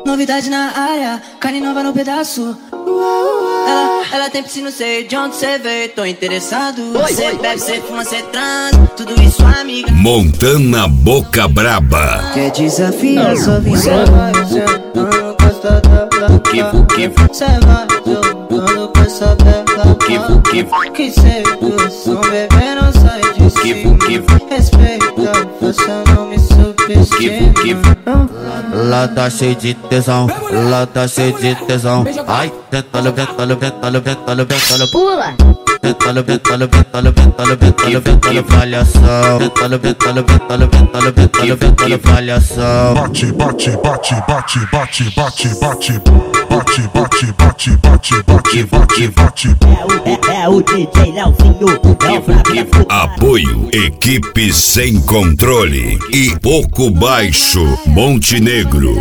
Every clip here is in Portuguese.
Novidade na área, carne nova no pedaço. Ela tem piscina, não sei de onde cê veio. Tô interessado. Cê bebe, cê fuma, cê transa. Tudo isso, amiga. Montana Boca Braba. Quer desafiar, só vem. Cê vai sentando com essa tecla. Cê vai jogando com essa tecla. Que sedução, bebê, não sai de cima. Respeita, faça, não me subestime. Lá tá cheio de tesão, lá tá cheio de tesão. Ai, ventalo, ventalo, ventalo, ventalo, ventalo. Pula! Ventalo, ventalo, ventalo, ventalo, ventalo, ventalo, palhação. Ventalo, ventalo, ventalo, ventalo, ventalo, ventalo, palhação. Bate, bate, bate, bate, bate, bate, bate. Bate, bate, bate, bate, bate, bate, bate. É o DJ Leozinho, é o Flávio. Apoio Equipe Sem Controle e Pouco Baixo Montenegro.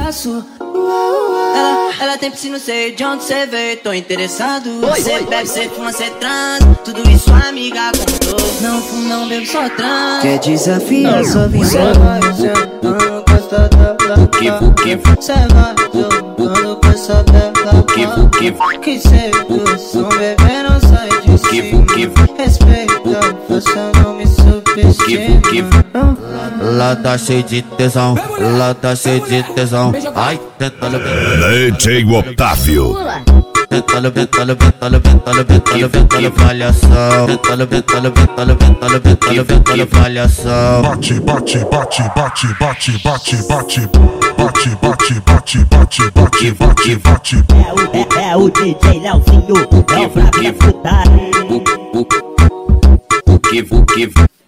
Ela tem piscina, não sei de onde cê veio. Tô interessado. Cê bebe, cê fuma, cê transa. Tudo isso, amiga, contou. Não fumo, não bebo, só transa. Quer desafiar, só vem. Cê vai sentando com essa tecla. Cê vai jogando com essa tecla. Que sedução, bebê, não sai de cima. Respeita, faça, não me subestime. Lá tá cheio de tesão, lá tá cheio de tesão. Ai, ventalo, DJ Otávio. ventalo, ventalo, ventalo, ventalo, ventalo, ventalo, palhação. Ventalo, ventalo, ventalo, ventalo, ventalo, ventalo, palhação. Bate, bate, bate, bate, bate, bate, bate. Bate, bate, bate, bate, bate, bate, bate. É o DJ Leozinho, é o Flávio.